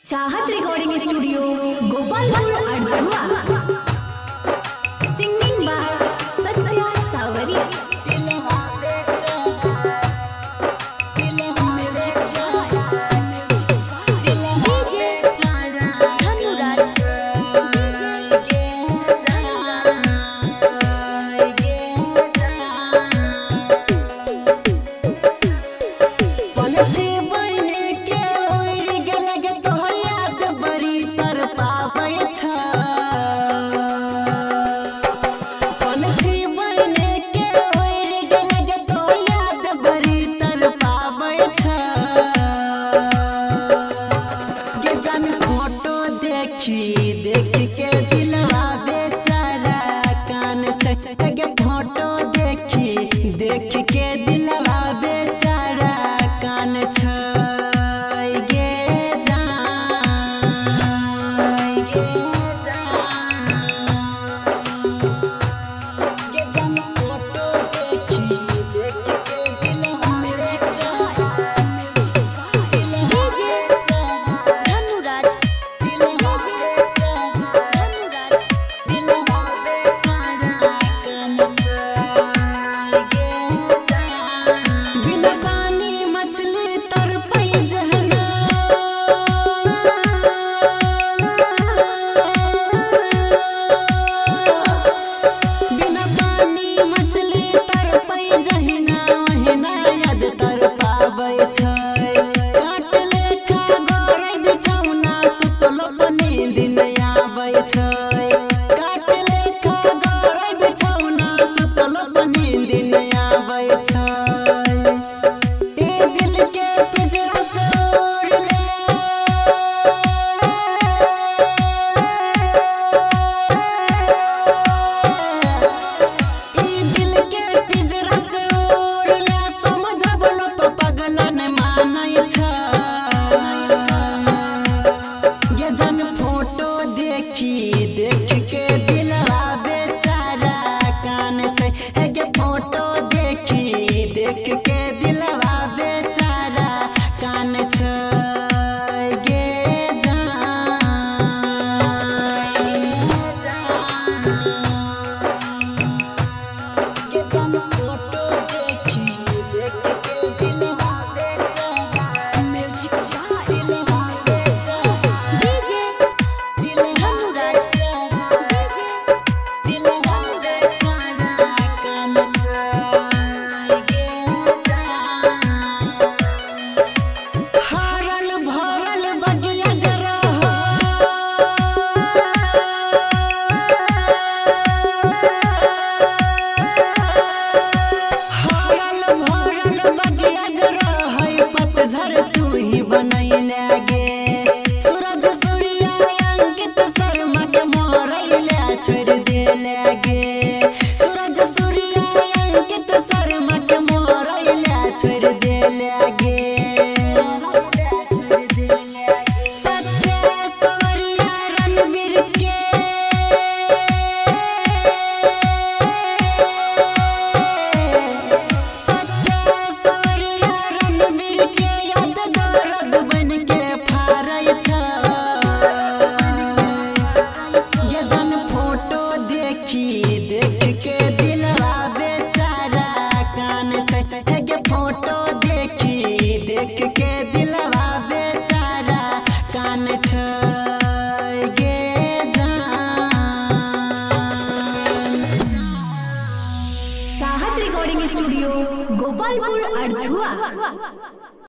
चाहत recording studio Gopalpur Adadhua. Singing by Satya Sawariya. देख के दिलवा बेचारा कान छके फोटो देख के दिलवा बेचारा कान छय गे जान गे जान फोटो देख के दिलवा बेचारा देख के दिलवा बेचारा कान छै गे फोटो देख के दिलवा बेचारा कान छै गे जान फोटो देख के दिलवा बेचारा म्यूजिक दिलवा देख के दिलवा बेचारा कान छै गे फोटो देख के दिलवा बेचारा कान छै गे जान। चाहत रिकॉर्डिंग स्टूडियो गोपालपुर अड़धुआ।